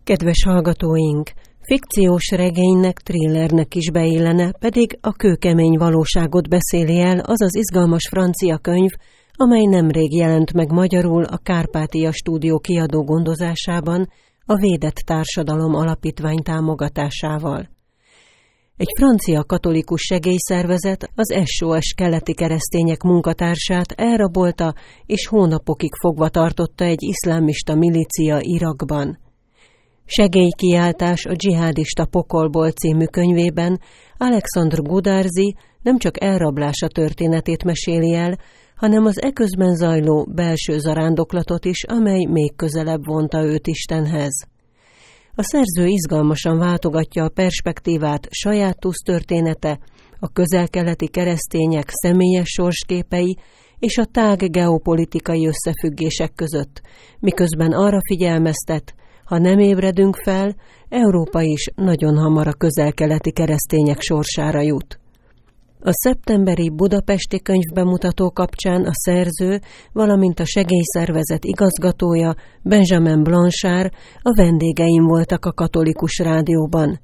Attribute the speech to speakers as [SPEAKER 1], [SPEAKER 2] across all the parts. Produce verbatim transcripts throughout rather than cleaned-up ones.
[SPEAKER 1] Kedves hallgatóink! Fikciós regénynek, thrillernek is beillene, pedig a kőkemény valóságot beszéli el az az izgalmas francia könyv, amely nemrég jelent meg magyarul a Kárpátia Stúdió kiadó gondozásában, a Védett Társadalom Alapítvány támogatásával. Egy francia katolikus segélyszervezet az es o es keleti keresztények munkatársát elrabolta és hónapokig fogva tartotta egy iszlámista milícia Irakban. Segélykiáltás a dzsihádista pokolból című könyvében Alexandre Goudarzi nem csak elrablása történetét meséli el, hanem az eközben zajló belső zarándoklatot is, amely még közelebb vonta őt Istenhez. A szerző izgalmasan váltogatja a perspektívát saját túsztörténete, a közel-keleti keresztények személyes sorsképei és a tág geopolitikai összefüggések között, miközben arra figyelmeztet, ha nem ébredünk fel, Európa is nagyon hamar a közel-keleti keresztények sorsára jut. A szeptemberi budapesti könyvbemutató kapcsán a szerző, valamint a segélyszervezet igazgatója, Benjamin Blanchard a vendégeim voltak a Katolikus Rádióban.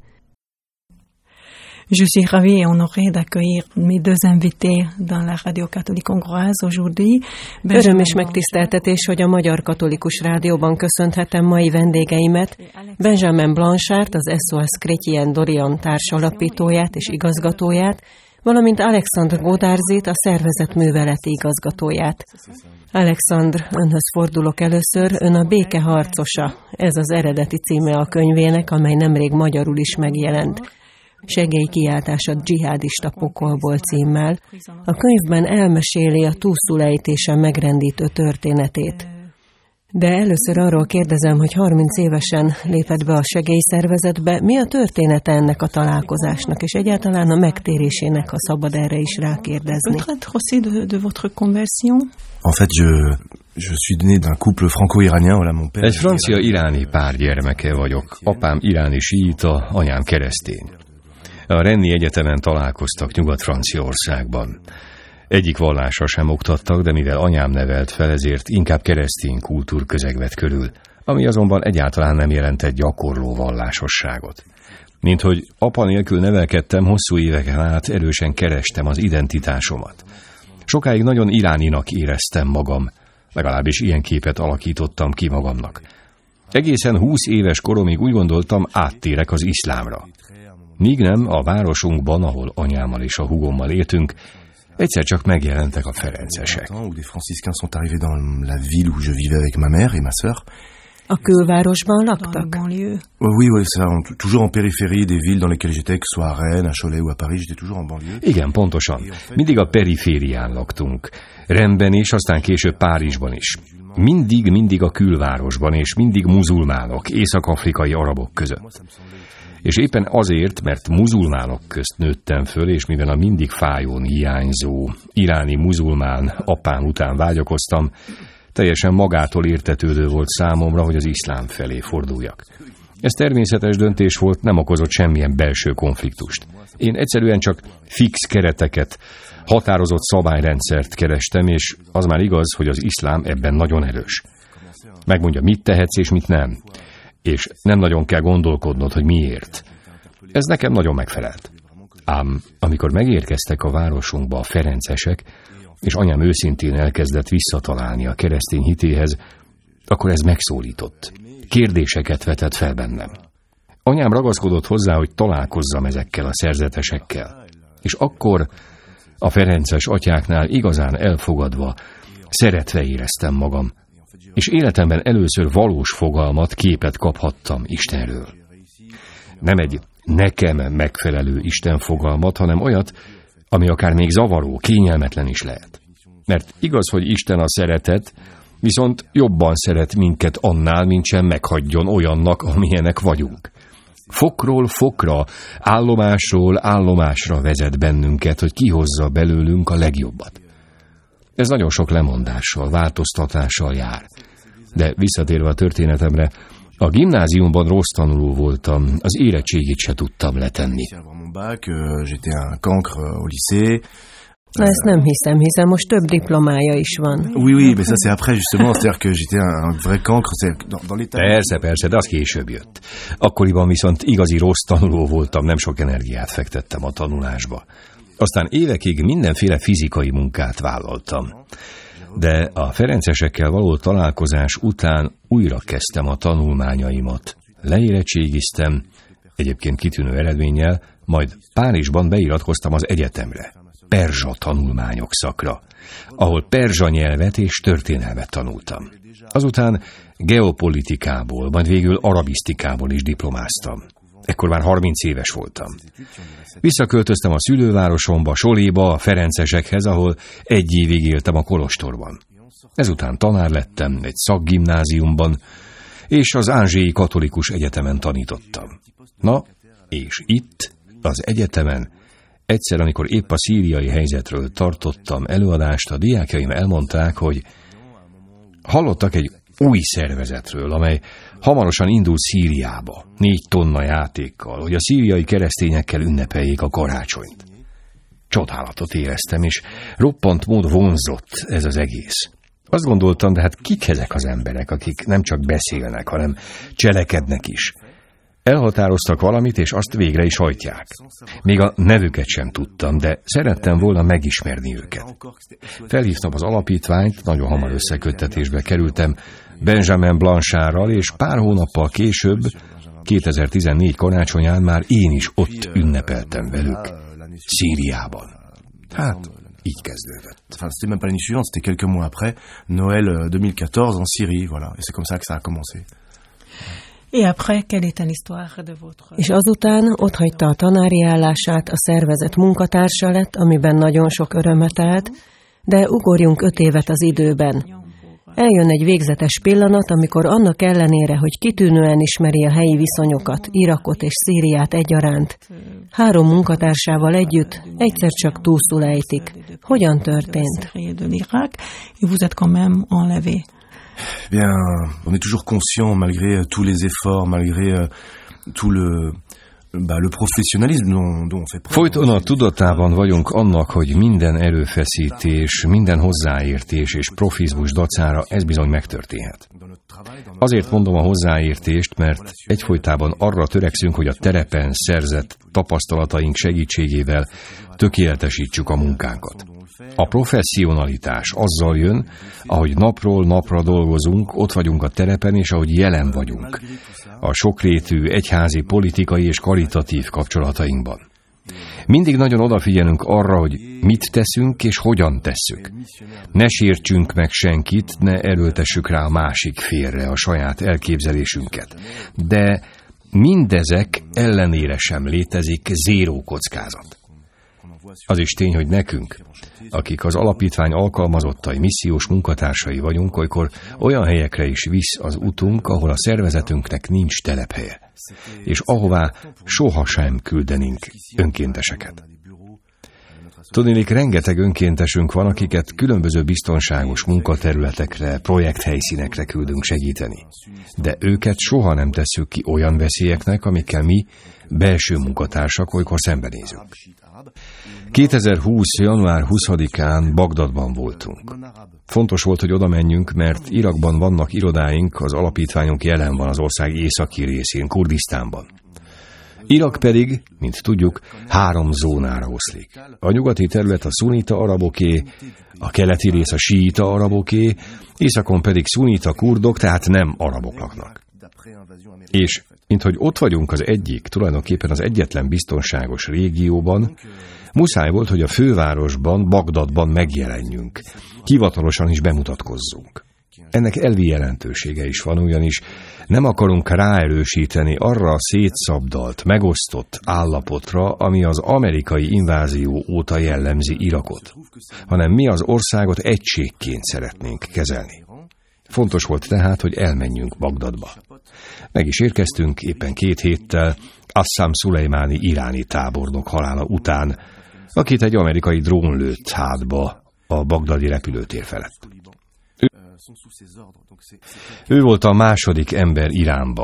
[SPEAKER 2] Je suis ravie et honorée d'accueillir mes deux invités dans la radio catholique hongroise aujourd'hui.
[SPEAKER 1] Öröm és megtiszteltetés, hogy a Magyar Katolikus Rádióban köszönhetem mai vendégeimet, Benjamin Blanchard, az es o es Chrétien d'Orient társalapítóját és igazgatóját, valamint Alexandre Goudarzit, a szervezet műveleti igazgatóját. Alexandre, önhöz fordulok először, ön a béke harcosa, ez az eredeti címe a könyvének, amely nemrég magyarul is megjelent. Segélykiáltás a dzsihádista pokolból címmel. A könyvben elmeséli a túlszulejtésen megrendítő történetét. De először arról kérdezem, hogy harminc évesen lépett be a segélyszervezetbe. Mi a története ennek a találkozásnak, és egyáltalán a megtérésének, ha szabad erre is rákérdezni?
[SPEAKER 3] En fait, je, je suis né d'un couple franco-iranien. Voilà, mon père.
[SPEAKER 4] Egy francia-iráni pár gyermeke vagyok. Apám iráni síita, anyám keresztény. A Rennes Egyetemen találkoztak Nyugat-Franciaországban. Egyik vallásra sem oktattak, de mivel anyám nevelt fel, ezért inkább keresztény kultúrközeg vett körül, ami azonban egyáltalán nem jelentett gyakorló vallásosságot. Mint hogy apa nélkül nevelkedtem, hosszú éveken át erősen kerestem az identitásomat. Sokáig nagyon iráninak éreztem magam, legalábbis ilyen képet alakítottam ki magamnak. Egészen húsz éves koromig úgy gondoltam, áttérek az iszlámra. Míg nem, a városunkban, ahol anyámmal és a húgommal éltünk, egyszer csak megjelentek a ferencesek.
[SPEAKER 1] A külvárosban laktak?
[SPEAKER 3] Oui, oui, c'est toujours en périphérie des villes dans lesquelles j'étais, que ce soit à Rennes, à Cholet ou à Paris, j'étais toujours en banlieue.
[SPEAKER 4] Igen, pontosan. Mindig a periférián laktunk. Rennesben is, aztán később Párizsban is. Mindig, mindig a külvárosban, és mindig muzulmánok, észak-afrikai arabok között. És éppen azért, mert muzulmánok közt nőttem föl, és mivel a mindig fájón hiányzó iráni muzulmán apám után vágyakoztam, teljesen magától értetődő volt számomra, hogy az iszlám felé forduljak. Ez természetes döntés volt, nem okozott semmilyen belső konfliktust. Én egyszerűen csak fix kereteket, határozott szabályrendszert kerestem, és az már igaz, hogy az iszlám ebben nagyon erős. Megmondja, mit tehetsz és mit nem. És nem nagyon kell gondolkodnod, hogy miért. Ez nekem nagyon megfelelt. Ám amikor megérkeztek a városunkba a ferencesek, és anyám őszintén elkezdett visszatalálni a keresztény hitéhez, akkor ez megszólított. Kérdéseket vetett fel bennem. Anyám ragaszkodott hozzá, hogy találkozzam ezekkel a szerzetesekkel. És akkor a ferences atyáknál igazán elfogadva, szeretve éreztem magam, és életemben először valós fogalmat, képet kaphattam Istenről. Nem egy nekem megfelelő Isten fogalmat, hanem olyat, ami akár még zavaró, kényelmetlen is lehet. Mert igaz, hogy Isten a szeretet, viszont jobban szeret minket annál, mint sem meghagyjon olyannak, amilyenek vagyunk. Fokról fokra, állomásról állomásra vezet bennünket, hogy kihozza belőlünk a legjobbat. Ez nagyon sok lemondással, változtatással jár. De visszatérve a történetemre, a gimnáziumban rossz tanuló voltam, az érettségit se tudtam letenni.
[SPEAKER 1] Na, ezt nem hiszem, hiszen most több diplomája is van.
[SPEAKER 3] Oui, oui, mais ça c'est après justement, c'est-à-dire que j'étais un vrai cancre, c'est dans, dans l'état.
[SPEAKER 4] Persze, persze, de az később jött. Akkoriban viszont igazi rossz tanuló voltam, nem sok energiát fektettem a tanulásba. Aztán évekig mindenféle fizikai munkát vállaltam. De a ferencesekkel való találkozás után újra kezdtem a tanulmányaimat. Leérettségiztem, egyébként kitűnő eredménnyel, majd Párizsban beiratkoztam az egyetemre, perzsa tanulmányok szakra, ahol perzsa nyelvet és történelmet tanultam. Azután geopolitikából, majd végül arabisztikából is diplomáztam. Ekkor már harminc éves voltam. Visszaköltöztem a szülővárosomba, Soléba, a ferencesekhez, ahol egy évig éltem a kolostorban. Ezután tanár lettem egy szakgimnáziumban, és az Angers-i katolikus egyetemen tanítottam. Na, és itt, az egyetemen, egyszer, amikor épp a szíriai helyzetről tartottam előadást, a diákjaim elmondták, hogy hallottak egy új szervezetről, amely hamarosan indul Szíriába, négy tonna játékkal, hogy a szíriai keresztényekkel ünnepeljék a karácsonyt. Csodálatot éreztem, és roppant mód vonzott ez az egész. Azt gondoltam, de hát kik ezek az emberek, akik nem csak beszélnek, hanem cselekednek is. Elhatároztak valamit, és azt végre is hajtják. Még a nevüket sem tudtam, de szerettem volna megismerni őket. Felhívtam az alapítványt, nagyon hamar összeköttetésbe kerültem Benjamin Blanchardral, és pár hónappal később, kétezer-tizennégy karácsonyán már én is ott ünnepeltem velük, Szíriában. Hát, így kezdődött.
[SPEAKER 3] Enfin, c'était même pas l'année suivante, c'était quelques mois après, Noël deux mille quatorze en Syrie, voilà. Et c'est comme ça que ça a commencé.
[SPEAKER 1] És azután otthagyta a tanári állását, a szervezet munkatársa lett, amiben nagyon sok örömet állt, de ugorjunk öt évet az időben. Eljön egy végzetes pillanat, amikor annak ellenére, hogy kitűnően ismeri a helyi viszonyokat, Irakot és Szíriát egyaránt, három munkatársával együtt egyszer csak túlszul ejtik. Hogyan történt?
[SPEAKER 3] Bien, on est toujours conscient, malgré tous les efforts, malgré tout le, bah, le professionnalisme dont, dont on fait preuve.
[SPEAKER 4] Folyton a tudatában vagyunk annak, hogy minden erőfeszítés, minden hozzáértés és profizmus dacára ez bizony megtörténhet. Azért mondom a hozzáértést, mert egyfolytában arra törekszünk, hogy a terepen szerzett tapasztalataink segítségével tökéletesítsük a munkánkat. A professzionalitás azzal jön, ahogy napról napra dolgozunk, ott vagyunk a terepen, és ahogy jelen vagyunk, a sokrétű egyházi, politikai és karitatív kapcsolatainkban. Mindig nagyon odafigyelünk arra, hogy mit teszünk és hogyan tesszük. Ne sértsünk meg senkit, ne erőltessük rá a másik félre a saját elképzelésünket. De mindezek ellenére sem létezik zéró kockázat. Az is tény, hogy nekünk, akik az alapítvány alkalmazottai, missziós munkatársai vagyunk, olykor olyan helyekre is visz az utunk, ahol a szervezetünknek nincs telephelye, és ahová sohasem küldenénk önkénteseket. Tudniillik, rengeteg önkéntesünk van, akiket különböző biztonságos munkaterületekre, projekthelyszínekre küldünk segíteni. De őket soha nem tesszük ki olyan veszélyeknek, amikkel mi, belső munkatársak olykor szembenézünk. kétezer-húsz. január huszadikán Bagdadban voltunk. Fontos volt, hogy oda menjünk, mert Irakban vannak irodáink, az alapítványunk jelen van az ország északi részén, Kurdisztánban. Irak pedig, mint tudjuk, három zónára oszlik. A nyugati terület a szunita araboké, a keleti rész a síita araboké, északon pedig szunita kurdok, tehát nem arabok laknak. És minthogy ott vagyunk az egyik, tulajdonképpen az egyetlen biztonságos régióban, muszáj volt, hogy a fővárosban, Bagdadban megjelenjünk, hivatalosan is bemutatkozzunk. Ennek elvi jelentősége is van, ugyanis nem akarunk ráerősíteni arra a szétszabdalt, megosztott állapotra, ami az amerikai invázió óta jellemzi Irakot, hanem mi az országot egységként szeretnénk kezelni. Fontos volt tehát, hogy elmenjünk Bagdadba. Meg is érkeztünk éppen két héttel Qassam Szulejmáni iráni tábornok halála után, akit egy amerikai drón lőtt hátba a bagdadi repülőtér felett. Ő, ő volt a második ember Iránban,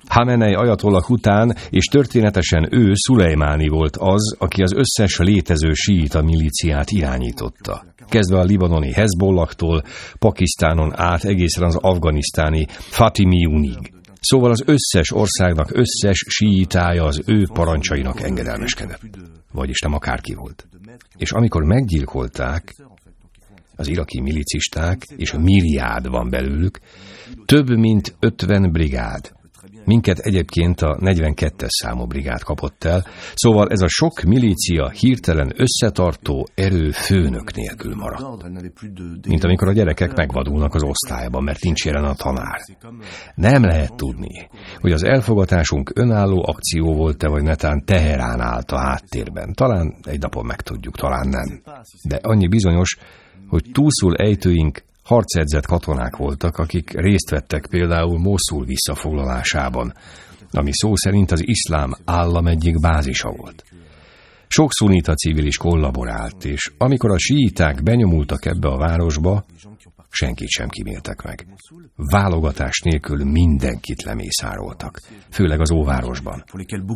[SPEAKER 4] Hamenei ajatollah után, és történetesen ő, Szulejmáni volt az, aki az összes létező síita milíciát irányította. Kezdve a libanoni Hezbollahtól, Pakisztánon át egészen az afganisztáni Fatimiunig. Szóval az összes országnak összes síitája az ő parancsainak engedelmeskedett. Vagyis nem akárki volt. És amikor meggyilkolták, az iraki milicisták, és a milliárd van belőlük, több mint ötven brigád. Minket egyébként a negyvenkettes számú brigád kapott el, szóval ez a sok milícia hirtelen összetartó erő főnök nélkül maradt. Mint amikor a gyerekek megvadulnak az osztályban, mert nincs jelen a tanár. Nem lehet tudni, hogy az elfogatásunk önálló akció volt-e, vagy netán Teherán állt a háttérben. Talán egy napon megtudjuk, talán nem. De annyi bizonyos, hogy túlszul ejtőink harcedzett katonák voltak, akik részt vettek például Moszul visszafoglalásában, ami szó szerint az iszlám állam egyik bázisa volt. Sok szunita civil is kollaborált, és amikor a síiták benyomultak ebbe a városba, senkit sem kiméltek meg. Válogatás nélkül mindenkit lemészároltak, főleg az óvárosban.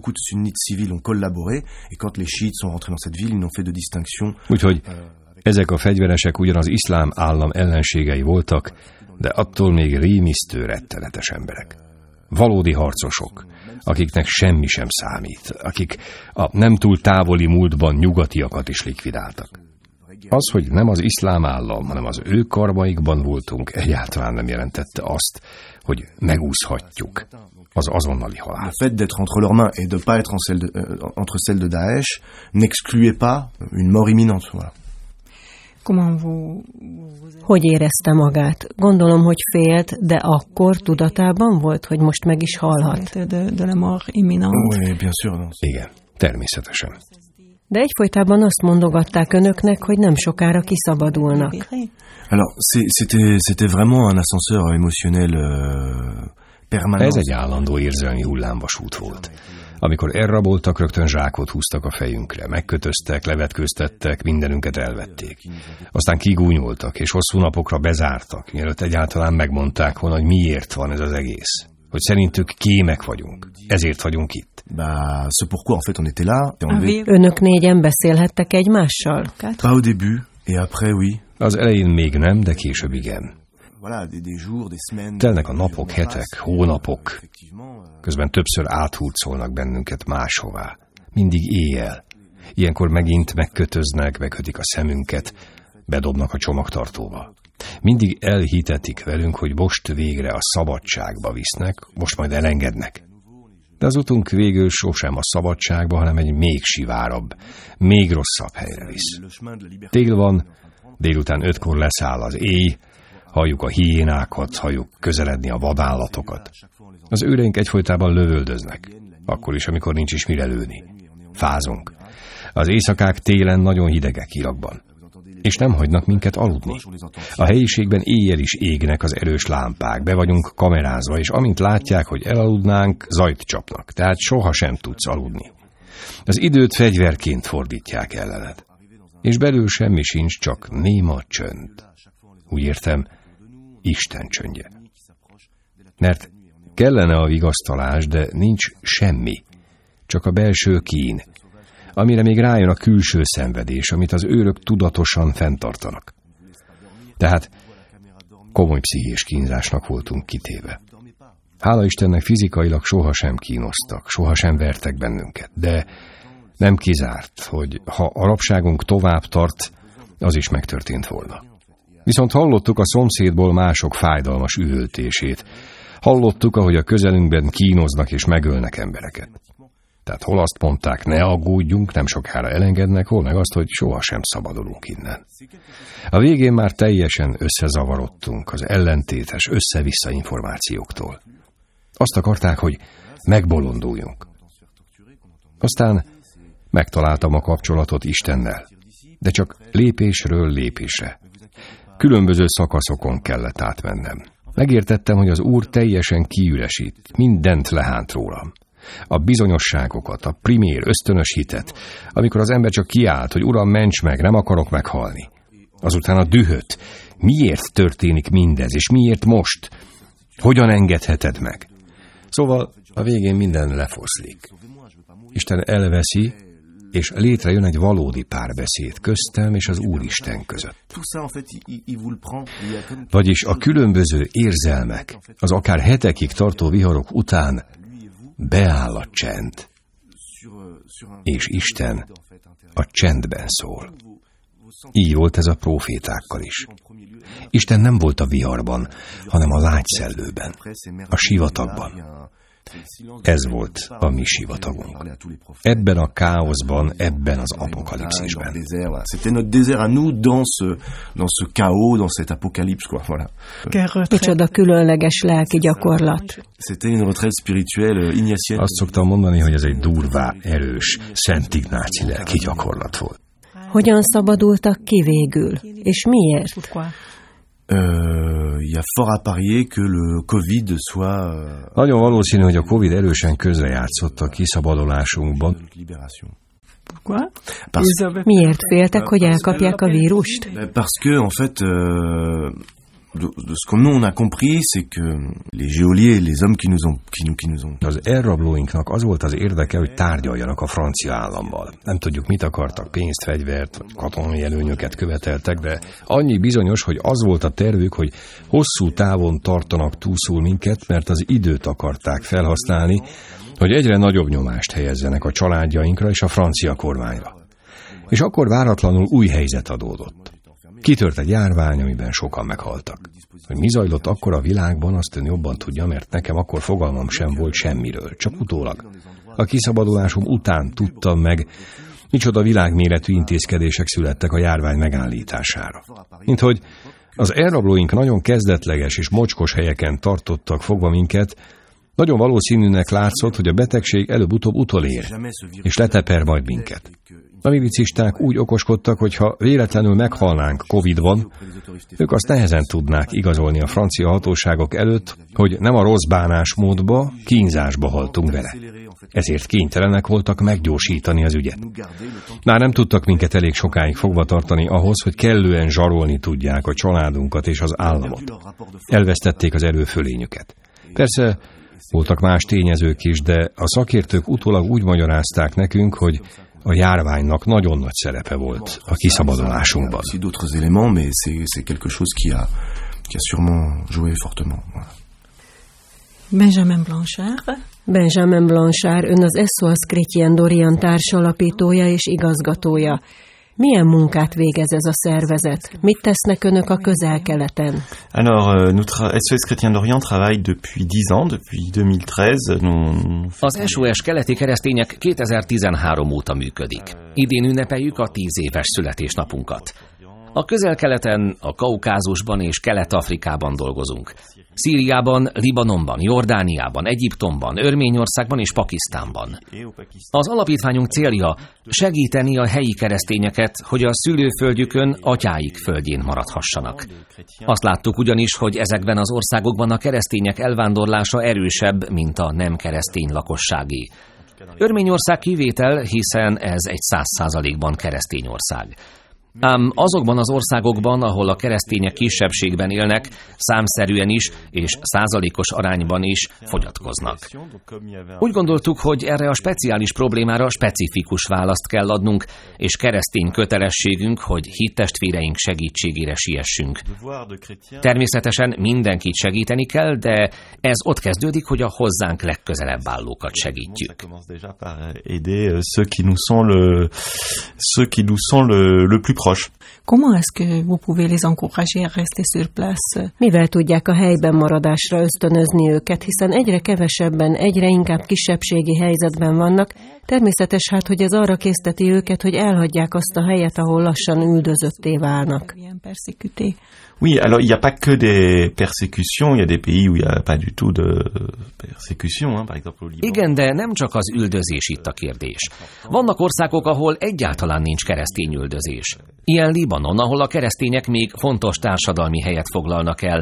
[SPEAKER 4] Úgyhogy ezek a fegyveresek ugyan az iszlám állam ellenségei voltak, de attól még rémisztő, rettenetes emberek. Valódi harcosok, akiknek semmi sem számít, akik a nem túl távoli múltban nyugatiakat is likvidáltak. Az, hogy nem az iszlám állam, hanem az ő karmaikban voltunk, egyáltalán nem jelentette azt, hogy megúszhatjuk az azonnali halál.
[SPEAKER 3] Le fait d'être entre leurs mains et de pas être entre celles de Daesh n'excluait pas une mort imminente, voilà.
[SPEAKER 1] Hogy érezte magát? Gondolom, hogy félt, de akkor tudatában volt, hogy most meg is halhat.
[SPEAKER 4] Igen, természetesen.
[SPEAKER 1] De egyfolytában azt mondogatták önöknek, hogy nem sokára kiszabadulnak.
[SPEAKER 3] Alors, c'était, c'était vraiment un ascenseur émotionnel euh, permanent.
[SPEAKER 4] Ez egy állandó érzelmi hullámvasút volt. Amikor elraboltak, rögtön zsákot húztak a fejünkre, megkötöztek, levetkőztettek, mindenünket elvették. Aztán kigúnyoltak, és hosszú napokra bezártak, mielőtt egyáltalán megmondták volna, hogy miért van ez az egész. Hogy szerintük kémek vagyunk, ezért vagyunk itt.
[SPEAKER 3] Bah, c'est pourquoi en fait on était là.
[SPEAKER 1] Önök négyen beszélhettek egymással?
[SPEAKER 3] Pas au début, et après oui.
[SPEAKER 4] Az elején még nem, de később igen. Telnek a napok, hetek, hónapok. Közben többször áthurcolnak bennünket máshová. Mindig éjjel. Ilyenkor megint megkötöznek, bekötik a szemünket, bedobnak a csomagtartóba. Mindig elhitetik velünk, hogy most végre a szabadságba visznek, most majd elengednek. De az utunk végül sosem a szabadságba, hanem egy még sivárabb, még rosszabb helyre visz. Tél van, délután ötkor leszáll az éj, halljuk a hiénákat, halljuk közeledni a vadállatokat. Az őreink egyfolytában lövöldöznek, akkor is, amikor nincs is mire lőni. Fázunk. Az éjszakák télen nagyon hidegek Irakban, és nem hagynak minket aludni. A helyiségben éjjel is égnek az erős lámpák, be vagyunk kamerázva, és amint látják, hogy elaludnánk, zajt csapnak, tehát sohasem tudsz aludni. Az időt fegyverként fordítják ellened. És belül semmi sincs, csak néma csönd. Úgy értem, Isten csöndje. Mert kellene a vigasztalás, de nincs semmi, csak a belső kín, amire még rájön a külső szenvedés, amit az őrök tudatosan fenntartanak. Tehát komoly pszichés kínzásnak voltunk kitéve. Hála Istennek fizikailag sohasem kínoztak, sohasem vertek bennünket, de nem kizárt, hogy ha a rabságunk tovább tart, az is megtörtént volna. Viszont hallottuk a szomszédból mások fájdalmas üvöltését. Hallottuk, ahogy a közelünkben kínoznak és megölnek embereket. Tehát hol azt mondták, ne aggódjunk, nem sokára elengednek, hol meg azt, hogy sohasem szabadulunk innen. A végén már teljesen összezavarodtunk az ellentétes, össze-vissza információktól. Azt akarták, hogy megbolonduljunk. Aztán megtaláltam a kapcsolatot Istennel, de csak lépésről lépésre. Különböző szakaszokon kellett átmennem. Megértettem, hogy az Úr teljesen kiüresít, mindent lehánt rólam. A bizonyosságokat, a primér, ösztönös hitet, amikor az ember csak kiállt, hogy Uram, ments meg, nem akarok meghalni. Azután a dühöt. Miért történik mindez, és miért most? Hogyan engedheted meg? Szóval A végén minden lefoszlik. Isten elveszi, és létrejön egy valódi párbeszéd köztem és az Úristen között. Vagyis a különböző érzelmek, az akár hetekig tartó viharok után beáll a csend, és Isten a csendben szól. Így volt ez a prófétákkal is. Isten nem volt a viharban, hanem a lágyszellőben, a sivatagban. Ez volt a mi sivatagunk. Ebben a káoszban, ebben az apokalipszisben.
[SPEAKER 1] Micsoda különleges lelki gyakorlat.
[SPEAKER 4] Azt szoktam mondani, hogy ez egy durvá, erős, Szent Ignáci lelki gyakorlat volt.
[SPEAKER 1] Hogyan szabadultak ki végül? És miért?
[SPEAKER 3] Il y a fort à parier que le Covid soit...
[SPEAKER 4] Nagyon valószínű, hogy a Covid erősen közrejátszott a kiszabadulásunkban.
[SPEAKER 1] Miért féltek, hogy elkapják a vírust?
[SPEAKER 3] Parce que, en fait, euh, de, de ce que nous on a compris, c'est que les geôliers, les hommes qui nous ont, qui nous, qui nous ont...
[SPEAKER 4] Az elrablóinknak az volt az érdeke, hogy tárgyaljanak a francia állammal. Nem tudjuk, mit akartak, pénzt, fegyvert, katonai előnyöket követeltek, de annyi bizonyos, hogy az volt a tervük, hogy hosszú távon tartanak túlszul minket, mert az időt akarták felhasználni, hogy egyre nagyobb nyomást helyezzenek a családjainkra és a francia kormányra. És akkor váratlanul új helyzet adódott. Kitört egy járvány, amiben sokan meghaltak. Hogy mi zajlott akkor a világban, azt ön jobban tudja, mert nekem akkor fogalmam sem volt semmiről, csak utólag. A kiszabadulásom után tudtam meg, micsoda világméretű intézkedések születtek a járvány megállítására. Mint hogy az elrablóink nagyon kezdetleges és mocskos helyeken tartottak fogva minket, nagyon valószínűnek látszott, hogy a betegség előbb-utóbb utolér, és leteper majd minket. A milicisták úgy okoskodtak, hogy ha véletlenül meghalnánk Covidban, ők azt nehezen tudnák igazolni a francia hatóságok előtt, hogy nem a rossz bánásmódba, kínzásba haltunk vele. Ezért kénytelenek voltak meggyorsítani az ügyet. Már nem tudtak minket elég sokáig fogva tartani ahhoz, hogy kellően zsarolni tudják a családunkat és az államot. Elvesztették az erőfölényüket. Persze, voltak más tényezők is, de a szakértők utólag úgy magyarázták nekünk, hogy a járványnak nagyon nagy szerepe volt a kiszabadulásunkban.
[SPEAKER 2] Benjamin Blanchard.
[SPEAKER 1] Benjamin Blanchard, ön az S O S Chrétien d'Orient társalapítója és igazgatója. Milyen munkát végez ez a szervezet? Mit tesznek önök a Közel-Keleten?
[SPEAKER 5] Alors, notre S O S Chrétien d'Orient travaille depuis dix ans, depuis deux mille treize.
[SPEAKER 6] Az S O S keleti keresztények kétezer-tizenhárom óta működik. Idén ünnepeljük a tíz éves születésnapunkat. A Közel-Keleten, a Kaukázusban és Kelet-Afrikában dolgozunk. Szíriában, Libanonban, Jordániában, Egyiptomban, Örményországban és Pakisztánban. Az alapítványunk célja segíteni a helyi keresztényeket, hogy a szülőföldjükön, atyáik földjén maradhassanak. Azt láttuk ugyanis, hogy ezekben az országokban a keresztények elvándorlása erősebb, mint a nem keresztény lakosságé. Örményország kivétel, hiszen ez egy száz százalékban keresztény ország. Ám azokban az országokban, ahol a keresztények kisebbségben élnek, számszerűen is és százalékos arányban is fogyatkoznak. Úgy gondoltuk, hogy erre a speciális problémára specifikus választ kell adnunk, és keresztény kötelességünk, hogy hittestvéreink segítségére siessünk. Természetesen mindenkit segíteni kell, de ez ott kezdődik, hogy a hozzánk legközelebb állókat segítjük.
[SPEAKER 2] Comment est-ce que vous pouvez les encourager à rester sur place?
[SPEAKER 1] Mivel tudják a helyben maradásra ösztönözni őket, hiszen egyre kevesebben, egyre inkább kisebbségi helyzetben vannak, természetes hát, hogy ez arra készteti őket, hogy elhagyják azt a helyet, ahol lassan üldözötté válnak.
[SPEAKER 5] Oui, alors il n'y a pas que des persécutions, il y a des pays où il n'y a pas du tout de persécution, hein, par exemple au Liban.
[SPEAKER 6] Igen, de nem csak az üldözés itt a kérdés. Vannak országok, ahol egyáltalán nincs keresztény üldözés. Ilyen Libanon, ahol a keresztények még fontos társadalmi helyet foglalnak el,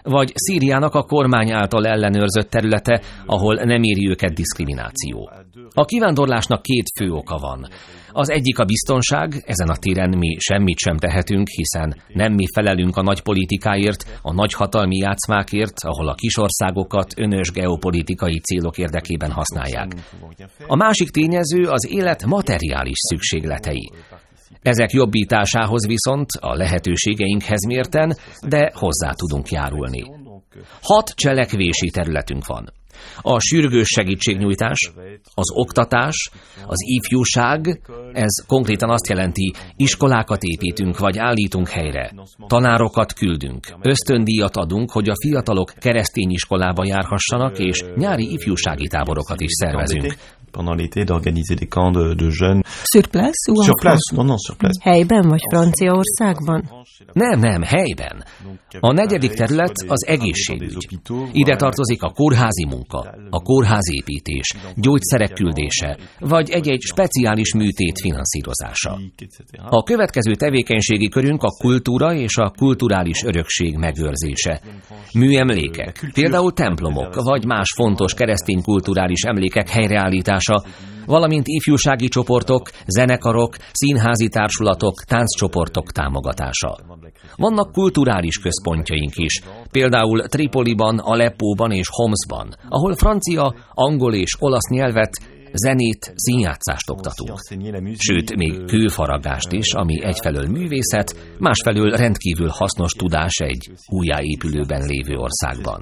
[SPEAKER 6] vagy Szíriának a kormány által ellenőrzött területe, ahol nem éri őket diszkrimináció. A kivándorlásnak két fő oka van. Az egyik a biztonság, ezen a téren mi semmit sem tehetünk, hiszen nem mi felelünk a nagy politikáért, a nagy hatalmi játszmákért, ahol a kisországokat önös geopolitikai célok érdekében használják. A másik tényező az élet materiális szükségletei. Ezek jobbításához viszont a lehetőségeinkhez mérten, de hozzá tudunk járulni. Hat cselekvési területünk van. A sürgős segítségnyújtás, az oktatás, az ifjúság, ez konkrétan azt jelenti, iskolákat építünk vagy állítunk helyre, tanárokat küldünk, ösztöndíjat adunk, hogy a fiatalok keresztény iskolába járhassanak, és nyári ifjúsági táborokat is szervezünk.
[SPEAKER 5] Pendant l'été, d'organiser des camps de, de jeunes.
[SPEAKER 2] Sur place ou en
[SPEAKER 5] Sur place?
[SPEAKER 2] France?
[SPEAKER 5] Non, non, sur place.
[SPEAKER 1] Helyben vagy Franciaországban?
[SPEAKER 6] Nem, nem, helyben. A negyedik terület az egészségügy. Ide tartozik a kórházi munka, a kórházépítés, gyógyszerek küldése, vagy egy-egy speciális műtét finanszírozása. A következő tevékenységi körünk a kultúra és a kulturális örökség megőrzése. Műemlékek, például templomok, vagy más fontos keresztény kulturális emlékek helyreállítása, valamint ifjúsági csoportok, zenekarok, színházi társulatok, tánccsoportok támogatása. Vannak kulturális központjaink is, például Tripoliban, Aleppóban és Homszban, ahol francia, angol és olasz nyelvet, zenét, színjátszást oktatunk. Sőt, még kőfaragást is, ami egyfelől művészet, másfelől rendkívül hasznos tudás egy újjáépülőben lévő országban.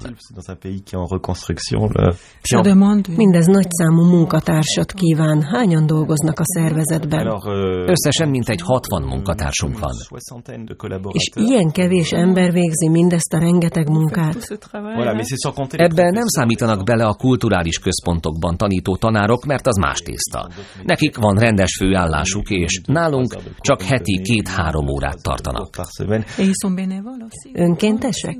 [SPEAKER 1] Mindez nagyszámú munkatársat kíván. Hányan dolgoznak a szervezetben?
[SPEAKER 6] Összesen mintegy hatvan munkatársunk van.
[SPEAKER 1] És ilyen kevés ember végzi mindezt a rengeteg munkát?
[SPEAKER 6] Ebben nem számítanak bele a kulturális központokban tanító tanárok, mert az más tészta. Nekik van rendes főállásuk, és nálunk csak heti két-három órát tartanak.
[SPEAKER 1] Önkéntesek?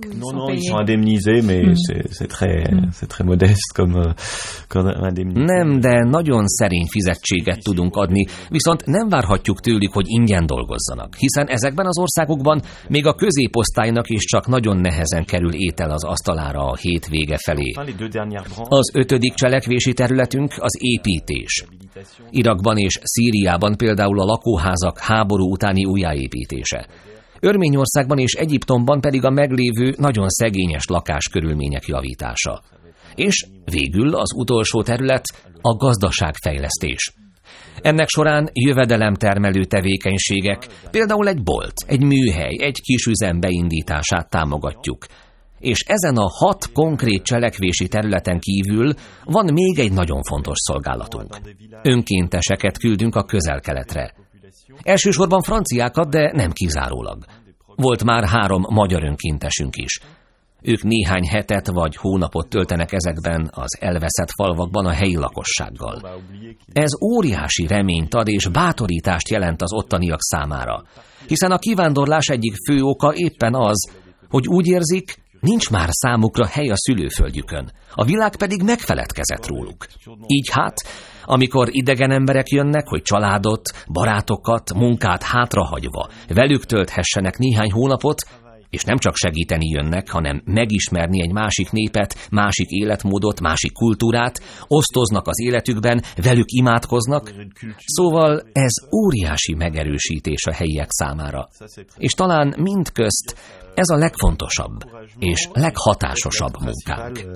[SPEAKER 6] Nem, de nagyon szerény fizetséget tudunk adni, viszont nem várhatjuk tőlük, hogy ingyen dolgozzanak, hiszen ezekben az országokban még a középosztálynak is csak nagyon nehezen kerül étel az asztalára a hét vége felé. Az ötödik cselekvési területünk az építés. Irakban és Szíriában például a lakóházak háború utáni újjáépítése. Örményországban és Egyiptomban pedig a meglévő, nagyon szegényes lakáskörülmények javítása. És végül az utolsó terület a gazdaságfejlesztés. Ennek során jövedelemtermelő tevékenységek, például egy bolt, egy műhely, egy kisüzem beindítását támogatjuk. És ezen a hat konkrét cselekvési területen kívül van még egy nagyon fontos szolgálatunk. Önkénteseket küldünk a Közel-Keletre. Elsősorban franciákat, de nem kizárólag. Volt már három magyar önkéntesünk is. Ők néhány hetet vagy hónapot töltenek ezekben az elveszett falvakban a helyi lakossággal. Ez óriási reményt ad és bátorítást jelent az ottaniak számára, hiszen a kivándorlás egyik fő oka éppen az, hogy úgy érzik, nincs már számukra hely a szülőföldjükön, a világ pedig megfeledkezett róluk. Így hát, amikor idegen emberek jönnek, hogy családot, barátokat, munkát hátrahagyva velük tölthessenek néhány hónapot, és nem csak segíteni jönnek, hanem megismerni egy másik népet, másik életmódot, másik kultúrát, osztoznak az életükben, velük imádkoznak. Szóval ez óriási megerősítés a helyiek számára. És talán mindközt ez a legfontosabb és leghatásosabb munkánk.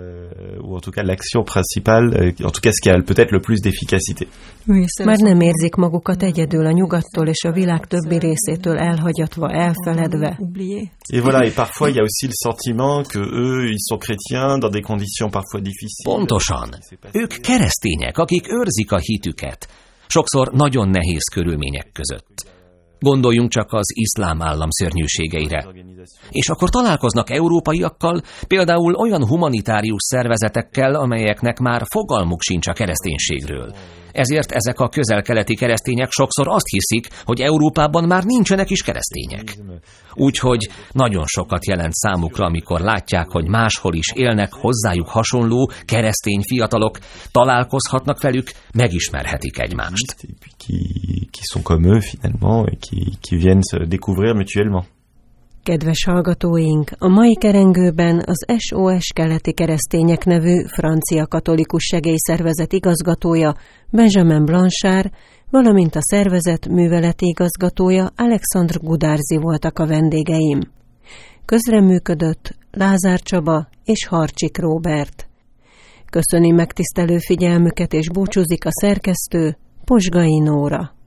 [SPEAKER 1] Már nem érzik magukat egyedül a nyugattól és a világ többi részétől elhagyatva, elfeledve.
[SPEAKER 5] Et voilà, et parfois il y a aussi le sentiment que eux, ils sont chrétiens dans des conditions parfois difficiles.
[SPEAKER 6] Pontosan. Ők keresztények, akik őrzik a hitüket. Sokszor nagyon nehéz körülmények között. Gondoljunk csak az iszlám állam szörnyűségeire. És akkor találkoznak európaiakkal, például olyan humanitárius szervezetekkel, amelyeknek már fogalmuk sincs a kereszténységről. Ezért ezek a közel-keleti keresztények sokszor azt hiszik, hogy Európában már nincsenek is keresztények. Úgyhogy nagyon sokat jelent számukra, amikor látják, hogy máshol is élnek hozzájuk hasonló keresztény fiatalok, találkozhatnak velük, megismerhetik egymást.
[SPEAKER 5] Qui, qui sont comme eux finalement, et qui, qui viennent se découvrir mutuellement.
[SPEAKER 1] Kedves hallgatóink, a mai kerengőben az es o es Keleti Keresztények nevű francia katolikus segélyszervezet igazgatója Benjamin Blanchard, valamint a szervezet műveleti igazgatója Alexandre Gudárzi voltak a vendégeim. Közreműködött Lázár Csaba és Harcsik Róbert. Köszöni megtisztelő figyelmüket és búcsúzik a szerkesztő, Posgai Nóra.